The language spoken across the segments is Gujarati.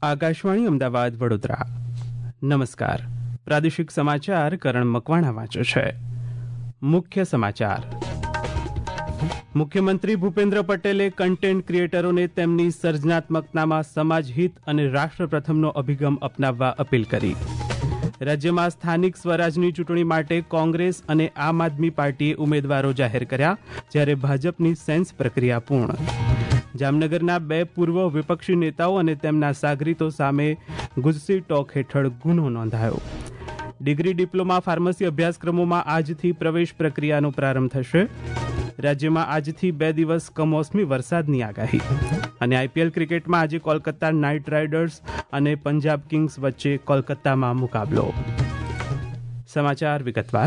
આકાશવાણી અમદાવાદ વડોદરા. નમસ્કાર. પ્રાદેશિક સમાચાર કરણ મકવાણા વાંચે છે. મુખ્ય સમાચાર. મુખ્યમંત્રી ભૂપેન્દ્ર પટેલે કન્ટેન્ટ ક્રિએટરોને તેમની સર્જનાત્મકતામાં સમાજહિત અને રાષ્ટ્ર પ્રથમનો અભિગમ અપનાવવા અપીલ કરી. રાજ્યમાં સ્થાનિક સ્વરાજની ચૂંટણી માટે કોંગ્રેસ અને આમ આદમી પાર્ટીએ ઉમેદવારો જાહેર કર્યા, જ્યારે ભાજપની સેન્સ પ્રક્રિયા પૂર્ણ. જામનગરના 2 પૂર્વ વિપક્ષી નેતાઓ અને તેમના સાગરીતો સામે ગુજસી ટોક હેઠળ ગુનો નોંધાયો. ડિગ્રી ડિપ્લોમા ફાર્મસી અભ્યાસક્રમોમાં આજથી પ્રવેશ પ્રક્રિયાનો પ્રારંભ થશે. રાજ્યમાં આજથી 2 દિવસ કમોસમી વરસાદની આગાહી. અને આઈપીએલ ક્રિકેટમાં આજે કોલકાતા નાઇટ રાઇડર્સ અને પંજાબ કિંગ્સ વચ્ચે કોલકાતામાં મુકાબલો. સમાચાર વિગતવાર.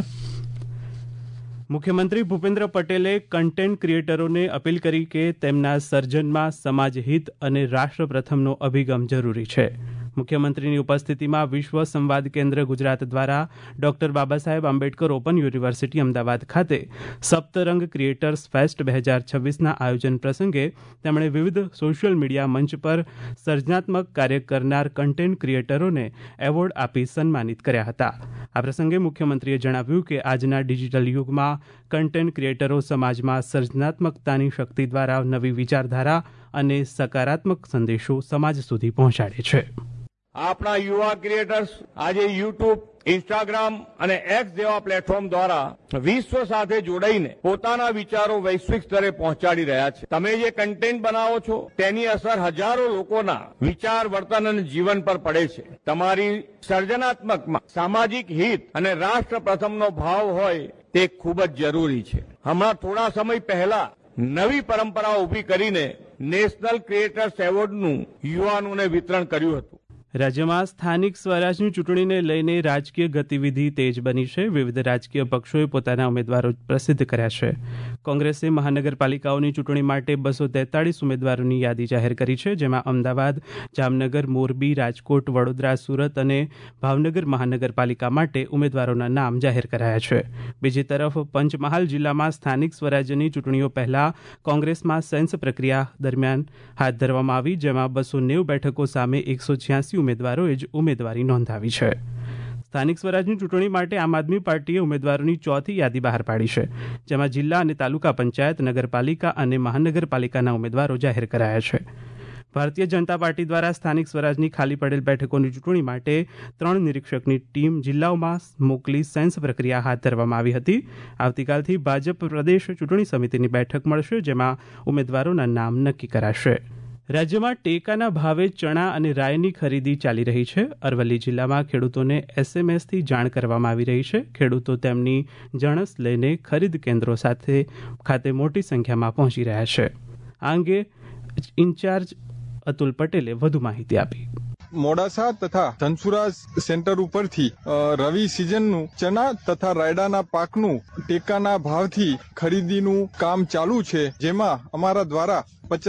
મુખ્યમંત્રી ભૂપેન્દ્ર પટેલે કન્ટેન્ટ ક્રિએટરોને અપીલ કરી કે તેમના સર્જનમાં સમાજહિત અને રાષ્ટ્ર પ્રથમનો અભિગમ જરૂરી છે. મુખ્યમંત્રીની ઉપસ્થિતિમાં વિશ્વ સંવાદ કેન્દ્ર ગુજરાત દ્વારા doctor Baba Saheb Ambedkar open university Ahmedabad ખાતે સપ્તરંગ ક્રિએટર્સ ફેસ્ટ 2026ના આયોજન પ્રસંગે તેમણે વિવિધ સોશિયલ મીડિયા મંચ પર સર્જનાત્મક કાર્ય કરનાર કન્ટેન્ટ ક્રિએટરોને એવોર્ડ આપી સન્માનિત કર્યા હતા. આ પ્રસંગે મુખ્યમંત્રીએ જણાવ્યું કે આજના ડિજિટલ યુગમાં કન્ટેન્ટ ક્રિએટરો સમાજમાં સર્જનાત્મકતાની શક્તિ દ્વારા નવી વિચારધારા અને સકારાત્મક સંદેશો સમાજ સુધી પહોંચાડે છે. આપણા યુવા ક્રિએટર્સ આજે યુટ્યુબ, ઇન્સ્ટાગ્રામ અને એક્સ જેવા પ્લેટફોર્મ દ્વારા વિશ્વ સાથે જોડાઈને પોતાના વિચારો વૈશ્વિક સ્તરે પહોંચાડી રહ્યા છે. તમે જે કન્ટેન્ટ બનાવો છો તેની અસર હજારો લોકોના વિચાર, વર્તન અને જીવન પર પડે છે. તમારી સર્જનાત્મકમાં સામાજિક હિત અને રાષ્ટ્ર પ્રથમનો ભાવ હોય તે ખૂબ જ જરૂરી છે. હમણાં થોડા સમય પહેલા નવી પરંપરા ઊભી કરીને નેશનલ ક્રિએટર્સ એવોર્ડનું યુવાનોને વિતરણ કર્યું હતું. રાજ્યમાં સ્થાનિક સ્વરાજની ચૂંટણીને લઈને રાજકીય ગતિવિધિ તેજ બની છે. વિવિધ રાજકીય પક્ષોએ પોતાના ઉમેદવારો પ્રસિદ્ધ કર્યા છે. કોંગ્રેસે મહાનગરપાલિકાઓની ચૂંટણી માટે 243 ઉમેદવારોની યાદી જાહેર કરી છે, જેમાં અમદાવાદ, જામનગર, મોરબી, રાજકોટ, વડોદરા, સુરત અને ભાવનગર મહાનગરપાલિકા માટે ઉમેદવારોના નામ જાહેર કરાયા છે. બીજી તરફ પંચમહાલ જિલ્લામાં સ્થાનિક સ્વરાજ્યની ચૂંટણીઓ પહેલા કોંગ્રેસમાં સેન્સ પ્રક્રિયા દરમિયાન હાથ ધરવામાં આવી, જેમાં 290 બેઠકો સામે 186 ઉમેદવારોએ જ ઉમેદવારી નોંધાવી છે. સ્થાનિક સ્વરાજની ચૂંટણી માટે આમ આદમી પાર્ટીએ ઉમેદવારોની 4થી યાદી બહાર પાડી છે, જેમાં જિલ્લા અને તાલુકા પંચાયત, નગરપાલિકા અને મહાનગરપાલિકાના ઉમેદવારો જાહેર કરાયા છે. ભારતીય જનતા પાર્ટી દ્વારા સ્થાનિક સ્વરાજની ખાલી પડેલ બેઠકોની ચૂંટણી માટે 3 નિરીક્ષકની ટીમ જિલ્લાઓમાં મોકલી સેન્સ પ્રક્રિયા હાથ ધરવામાં આવી હતી. આવતીકાલથી ભાજપ પ્રદેશ ચૂંટણી સમિતિની બેઠક મળશે, જેમાં ઉમેદવારોના નામ નક્કી કરાશે. રાજ્યમાં ટેકાના ભાવે ચણા અને રાયની ખરીદી ચાલી રહી છે. અરવલ્લી જિલ્લામાં ખેડૂતોને એસએમએસથી જાણ કરવામાં આવી રહી છે. ખેડૂતો તેમની જણસ લઈને ખરીદ કેન્દ્રો ખાતે મોટી સંખ્યામાં પહોંચી રહ્યા છે. આ અંગે ઇન્ચાર્જ અતુલ પટેલે વધુ માહિતી આપી. મોડાસા તથા ધનસુરા સેન્ટર ઉપરથી રવિ સિઝનનું ચણા તથા રાયડાના પાકનું ટેકાના ભાવથી ખરીદીનું કામ ચાલુ છે, જેમાં અમારા દ્વારા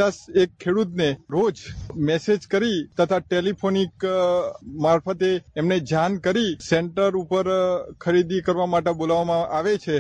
51 ખેડૂતને રોજ મેસેજ કરી તથા ટેલિફોનિક મારફતે એમને જાણ કરી સેન્ટર ઉપર ખરીદી કરવા માટે બોલાવવામાં આવે છે.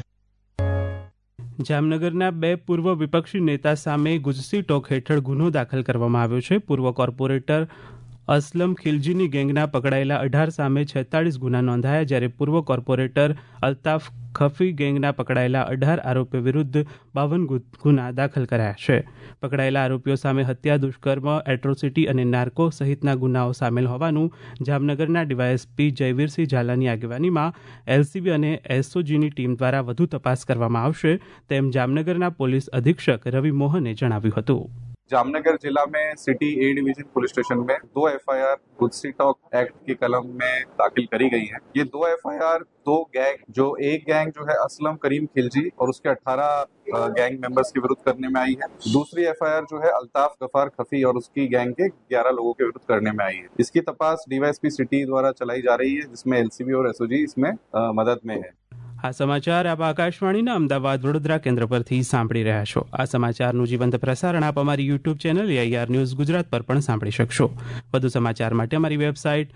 જામનગરના 2 પૂર્વ વિપક્ષી નેતા સામે ગુજસી ટોક હેઠળ ગુનો દાખલ કરવામાં આવ્યો છે. પૂર્વ કોર્પોરેટર અસલમ ખિલજીની ગેંગના પકડાયેલા 18 સામે 46 ગુના નોંધાયા, જ્યારે પૂર્વ કોર્પોરેટર અલ્તાફ ખફી ગેંગના પકડાયેલા 18 આરોપીઓ વિરુદ્ધ 52 ગુના દાખલ કરાયા છે. પકડાયેલા આરોપીઓ સામે હત્યા, દુષ્કર્મ, એટ્રોસિટી અને નાર્કો સહિતના ગુનાઓ સામેલ હોવાનું જામનગરના ડીવાયએસપી જયવીરસિંહ ઝાલાની આગેવાનીમાં એલસીબી અને એસઓજીની ટીમ દ્વારા વધુ તપાસ કરવામાં આવશે, તેમ જામનગરના પોલીસ અધિક્ષક રવિ મોહને જણાવ્યું હતું. जामनगर जिला में city A division police station में 2 एफआईआर गुजसी टॉक एक्ट की कलम में दाखिल करी गई है. ये 2 एफआईआर 2 गैंग, जो एक गैंग जो है असलम करीम खिलजी और उसके 18 गैंग मेंबर्स के विरुद्ध करने में आई है. दूसरी एफआईआर जो है अल्ताफ गफार खफी और उसकी गैंग के 11 लोगों के विरुद्ध करने में आई है. इसकी तपास डीवाईएसपी सिटी द्वारा चलाई जा रही है, जिसमें एलसीबी और एसओजी इसमें मदद में है. આ સમાચાર આપ આકાશવાણીના અમદાવાદ વડોદરા કેન્દ્ર પરથી સાંભળી રહ્યા છો. આ સમાચારનું જીવંત પ્રસારણ આપ અમારી YouTube channel AIR news Gujarat પર પણ સાંભળી શકશો. વધુ સમાચાર માટે અમારી વેબસાઇટ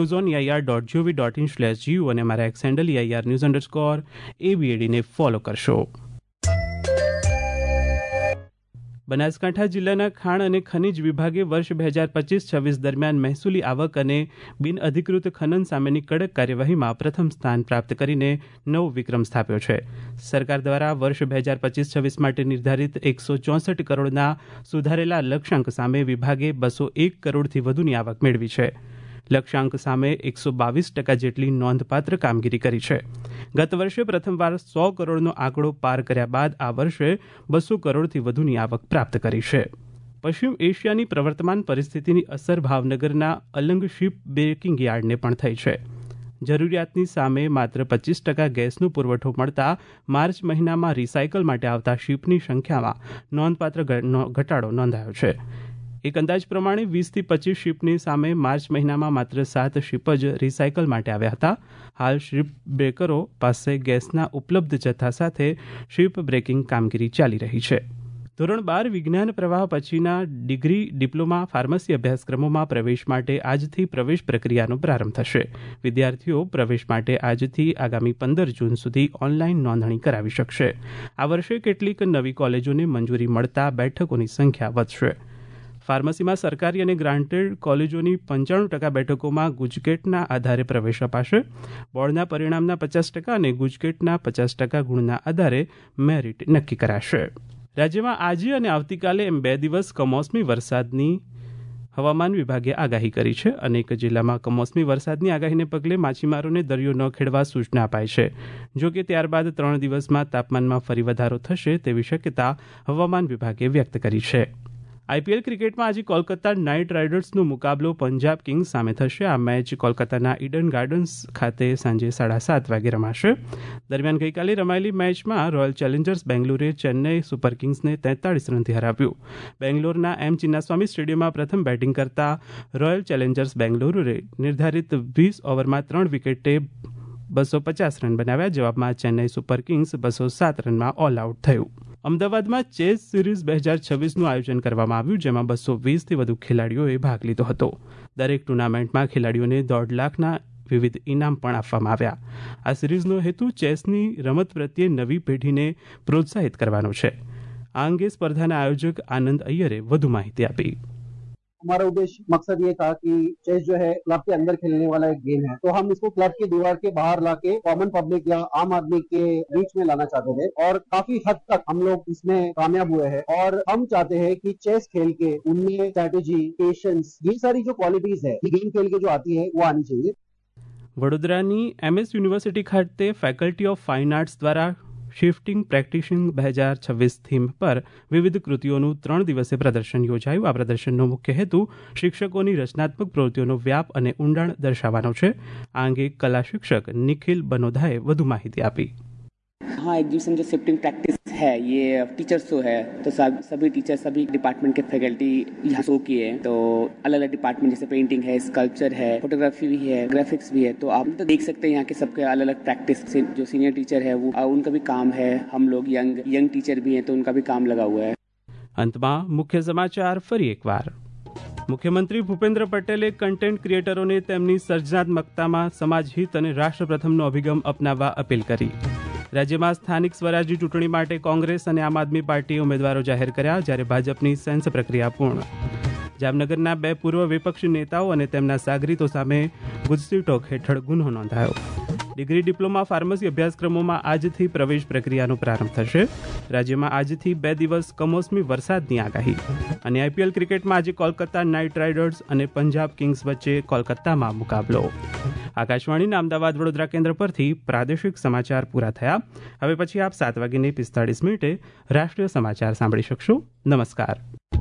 newsonair.gov.in/gu અને અમારા એક્સ હેન્ડલ AIR_news_ABAD ને ફોલો કરશો. બનાસકાંઠા જિલ્લાના ખાણ અને ખનીજ વિભાગે વર્ષ 2025-26 દરમિયાન મહેસૂલી આવક અને બિનઅધિકૃત ખનન સામેની કડક કાર્યવાહીમાં પ્રથમ સ્થાન પ્રાપ્ત કરીને નવો વિક્રમ સ્થાપ્યો છે. સરકાર દ્વારા વર્ષ 2025-26 માટે નિર્ધારિત 164 કરોડના સુધારેલા લક્ષ્યાંક સામે વિભાગે 201 કરોડથી વધુની આવક મેળવી છે. લક્ષ્યાંક સામે 122% જેટલી નોંધપાત્ર કામગીરી કરી છે. ગત વર્ષે પ્રથમવાર 100 કરોડનો આંકડો પાર કર્યા બાદ આ વર્ષે 200 કરોડથી વધુની આવક પ્રાપ્ત કરી છે. પશ્ચિમ એશિયાની પ્રવર્તમાન પરિસ્થિતિની અસર ભાવનગરના અલંગ શિપ બ્રેકિંગ યાર્ડને પણ થઈ છે. જરૂરિયાતની સામે માત્ર 25% ગેસનો પુરવઠો મળતા માર્ચ મહિનામાં રિસાયકલ માટે આવતા શિપની સંખ્યામાં નોંધપાત્ર ઘટાડો નોંધાયો છે. એક અંદાજ પ્રમાણે 20 થી 25 શિપની સામે માર્ચ મહિનામાં માત્ર 7 શિપ જ રિસાયકલ માટે આવ્યા હતા. હાલ શિપ બ્રેકરો પાસે ગેસના ઉપલબ્ધ જથ્થા સાથે શિપ બ્રેકિંગ કામગીરી ચાલી રહી છે. ધોરણ 12 વિજ્ઞાન પ્રવાહ પછીના ડિગ્રી, ડિપ્લોમા, ફાર્મસી અભ્યાસક્રમોમાં પ્રવેશ માટે આજથી પ્રવેશ પ્રક્રિયાનો પ્રારંભ થશે. વિદ્યાર્થીઓ પ્રવેશ માટે આજથી આગામી 15 જૂન સુધી ઓનલાઈન નોંધણી કરાવી શકશે. આ વર્ષે કેટલીક નવી કોલેજોને મંજૂરી મળતા બેઠકોની સંખ્યા વધશે. ફાર્મસીમાં સરકારી અને ગ્રાન્ટેડ કોલેજોની 95% બેઠકોમાં ગુજકેટના આધારે પ્રવેશ અપાશે. બોર્ડના પરિણામના 50% અને ગુજકેટના 50% ગુણના આધારે મેરિટ નક્કી કરાશે. રાજ્યમાં આજે અને આવતીકાલે એમ 2 દિવસ કમોસમી વરસાદની હવામાન વિભાગે આગાહી કરી છે. અનેક જિલ્લામાં કમોસમી વરસાદની આગાહીને પગલે માછીમારોને દરિયો ન ખેડવા સૂચના અપાઈ છે. જોકે ત્યારબાદ 3 દિવસમાં તાપમાનમાં ફરી વધારો થશે તેવી શક્યતા હવામાન વિભાગે વ્યક્ત કરી છે. આઈપીએલ ક્રિકેટમાં આજે કોલકાતા નાઇટ રાઇડર્સનો મુકાબલો પંજાબ કિંગ્સ સામે થશે. આ મેચ કોલકાતાના ઈડન ગાર્ડન્સ ખાતે સાંજે 7:30 વાગે રમાશે. દરમિયાન ગઈકાલે રમાયેલી મેચમાં રોયલ ચેલેન્જર્સ બેંગ્લુરુએ ચેન્નઈ સુપર કિંગ્સને 43 રનથી હરાવ્યું. બેંગ્લોરના એમ ચિન્નાસ્વામી સ્ટેડિયમમાં પ્રથમ બેટિંગ કરતા રોયલ ચેલેન્જર્સ બેંગ્લુરુએ નિર્ધારિત 20 ઓવરમાં 3 વિકેટે 250 રન બનાવ્યા. જવાબમાં ચેન્નઈ સુપર કિંગ્સ 207 રનમાં ઓલ આઉટ થયું. અમદાવાદમાં ચેસ સિરીઝ 2026નું આયોજન કરવામાં આવ્યું, જેમાં 220થી વધુ ખેલાડીઓએ ભાગ લીધો હતો. દરેક ટુર્નામેન્ટમાં ખેલાડીઓને 1.5 લાખના વિવિધ ઇનામ પણ આપવામાં આવ્યા. આ સિરીઝનો હેતુ ચેસની રમત પ્રત્યે નવી પેઢીને પ્રોત્સાહિત કરવાનો છે. આ અંગે સ્પર્ધાના આયોજક આનંદ અય્યરે વધુ માહિતી આપી. हमारा उद्देश्य मकसद ये था कि चेस जो है क्लब के अंदर खेलने वाला एक गेम है, तो हम इसको क्लब की दीवार के बाहर लाके कॉमन पब्लिक या आम आदमी के बीच में लाना चाहते थे और काफी हद तक हम लोग इसमें कामयाब हुए हैं. और हम चाहते हैं कि चेस खेल के उनमें स्ट्रेटेजी, पेशेंस, ये सारी जो क्वालिटीज है गेम खेल के जो आती है वो आनी चाहिए. વડોદરાની MS યુનિવર્સિટી ખાતે ફેકલ્ટી ઓફ ફાઇન આર્ટ્સ દ્વારા શિફ્ટિંગ પ્રેક્ટિસિંગ 2026 થીમ પર વિવિધ કૃતિઓનું 3 દિવસીય પ્રદર્શન યોજાયું. આ પ્રદર્શનનો મુખ્ય હેતુ શિક્ષકોની રચનાત્મક પ્રવૃત્તિઓનો વ્યાપ અને ઊંડાણ દર્શાવવાનો છે. આ અંગે કલા શિક્ષક નિખિલ બનોધાએ વધુ માહિતી આપી. हाँ, एग्जीबिशन जो शिफ्टिंग प्रैक्टिस है ये टीचर शो है, तो सभी टीचर सभी डिपार्टमेंट के फैकल्टी यहाँ शो किए हैं. तो अलग अलग डिपार्टमेंट जैसे पेंटिंग है, स्कल्पचर है, फोटोग्राफी भी है, ग्राफिक्स भी है. तो आप तो देख सकते हैं यहाँ के सबके अलग अलग प्रैक्टिस. जो सीनियर टीचर है वो उनका भी काम है. हम लोग यंग टीचर भी हैं तो उनका भी काम लगा हुआ है. અંતમાં મુખ્ય સમાચાર ફરી એકવાર. મુખ્યમંત્રી ભૂપેન્દ્ર પટેલે કન્ટેન્ટ ક્રિએટરોને તેમની સર્જનાત્મકતામાં સમાજહિત અને રાષ્ટ્ર પ્રથમનો અભિગમ અપનાવવા અપીલ કરી. રાજ્યમાં સ્થાનિક સ્વરાજની ચૂંટણી માટે કોંગ્રેસ અને આમ આદમી પાર્ટીએ ઉમેદવારો જાહેર કર્યા, જ્યારે ભાજપની સેન્સ પ્રક્રિયા પૂર્ણ. જામનગરના 2 પૂર્વ વિપક્ષી નેતાઓ અને તેમના સાગરીતો સામે ગુજસી ટોક હેઠળ ગુનો નોંધાયો. ડિગ્રી, ડિપ્લોમા, ફાર્મસી અભ્યાસક્રમોમાં આજથી પ્રવેશ પ્રક્રિયાનો પ્રારંભ થશે. રાજ્યમાં આજથી 2 દિવસ કમોસમી વરસાદની આગાહી. અને આઈપીએલ ક્રિકેટમાં આજે કોલકાતા નાઇટ રાઇડર્સ અને પંજાબ કિંગ્સ વચ્ચે કોલકાતામાં મુકાબલો. આકાશવાણીના અમદાવાદ વડોદરા કેન્દ્ર પરથી પ્રાદેશિક સમાચાર પૂરા થયા. હવે પછી આપ 7:45 રાષ્ટ્રીય સમાચાર સાંભળી શકશો. નમસ્કાર.